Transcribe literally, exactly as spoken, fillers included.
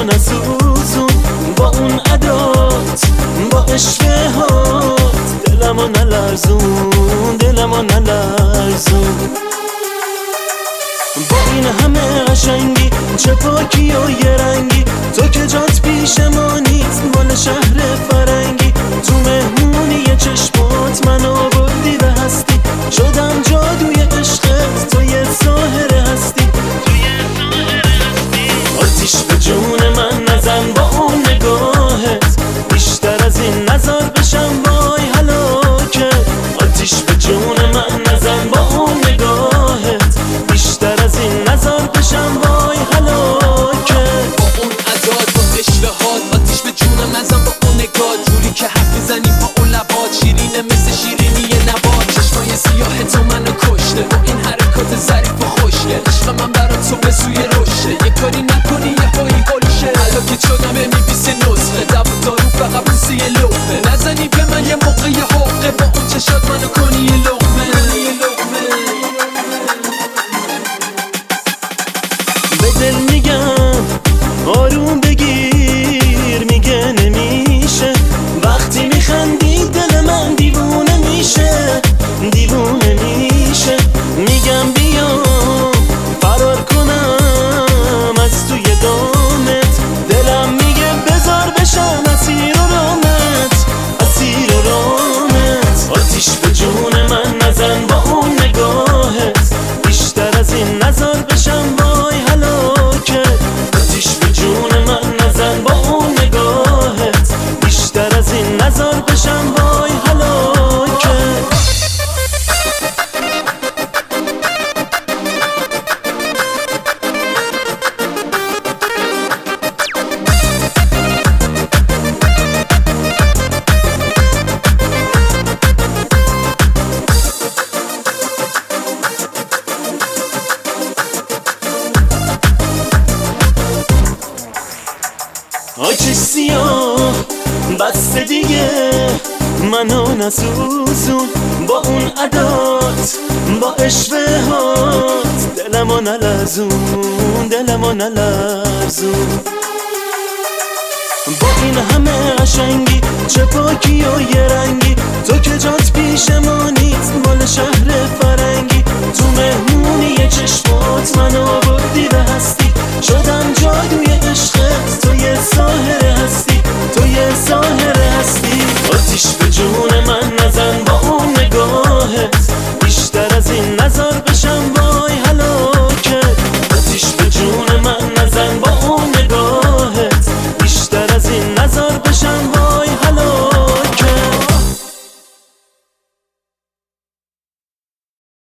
نسوزون، با اون عدات، با عشقهات دلمو نلرزون، دلمو نلرزون. با این همه قشنگی، چه پاکی و یه رنگی، تو که جات پیش ما نیست، مال شهر فرنگی. تو مهمونی چشمات منو بردی به هستی، شدم جادوی عشقت، تو یه ساحر هستی. آتیش به جون من نزن با اون نگاهت، بیشتر از این نزار بشم وای هلاکت. آتیش به جون من نزن با اون نگاهت، بیشتر از این نزار بشم وای هلاکت. با اون عداد، با اشتهات، آتیش به جونم نزن با اون نگاه. جوری که حرف میزنی با اون لبات، شیرینه مثل شیرینی نبات. چشمای سیاه تو منو کشته، با این حرکات ظریف و خوشگل. عشق من برات تو به سوی رشته، یه کاری نکنی یه پایی هلشه. هلاکت شدم بمیبیسی نسخه، دو دارو فقط بوسی یه لقمه. نزنی به من یه موقع یه حقه، با اون چشات منو کنی یه لقمه. به دل میگم آروم بگیر، میگه نمیشه. وقتی میخندی دل من دیوونه میشه، دیوونه میشه. میگم بیا فرار کنم از توی دامت، دلم میگه بذار بشم اسیر و رامت، اسیر و رامت. آتیش به جون من نزن با اون نگاهت، بیشتر از این نزار بشم وای هلاکت. آتیش به جون من نزن با اون نگاهت، بیشتر از این نزار بشم وای هلاکت. آتیش سیاه بسته دیگه منو نسوزون، با اون عدات، با عشقهات دلمو نلرزون، دلمو نلرزون. با این همه قشنگی، چه پاکی و یه رنگی، تو که جات پیش ما نیست، مال شهر فرنگی.